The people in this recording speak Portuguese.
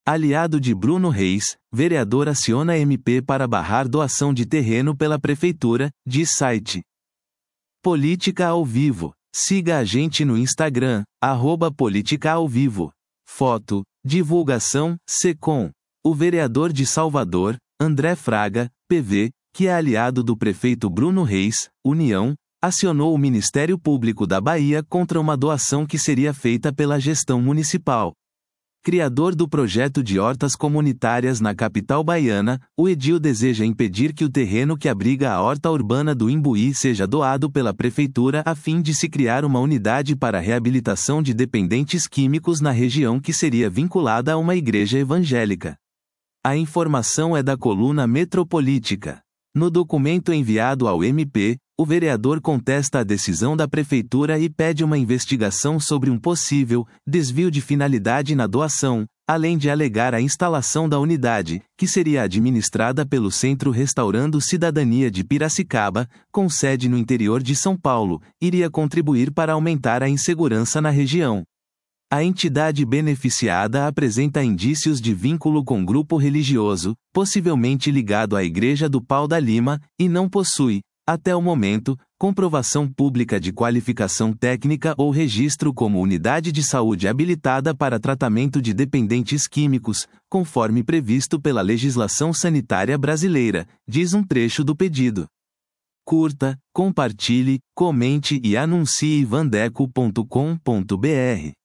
Aliado de Bruno Reis, vereador aciona MP para barrar doação de terreno pela prefeitura, diz site. Política ao vivo. Siga a gente no Instagram, @políticaaovivo. Foto, divulgação, Secom. O vereador de Salvador, André Fraga, PV, que é aliado do prefeito Bruno Reis, União, acionou o Ministério Público da Bahia contra uma doação que seria feita pela gestão municipal. Criador do projeto de hortas comunitárias na capital baiana, o edil deseja impedir que o terreno que abriga a horta urbana do Imbuí seja doado pela prefeitura a fim de se criar uma unidade para a reabilitação de dependentes químicos na região que seria vinculada a uma igreja evangélica. A informação é da coluna Metropolítica. No documento enviado ao MP, o vereador contesta a decisão da prefeitura e pede uma investigação sobre um possível desvio de finalidade na doação, além de alegar a instalação da unidade, que seria administrada pelo Centro Restaurando Cidadania de Piracicaba, com sede no interior de São Paulo, iria contribuir para aumentar a insegurança na região. A entidade beneficiada apresenta indícios de vínculo com grupo religioso, possivelmente ligado à Igreja do Pau da Lima, e não possui, até o momento, comprovação pública de qualificação técnica ou registro como unidade de saúde habilitada para tratamento de dependentes químicos, conforme previsto pela legislação sanitária brasileira, diz um trecho do pedido. Curta, compartilhe, comente e anuncie vandeco.com.br.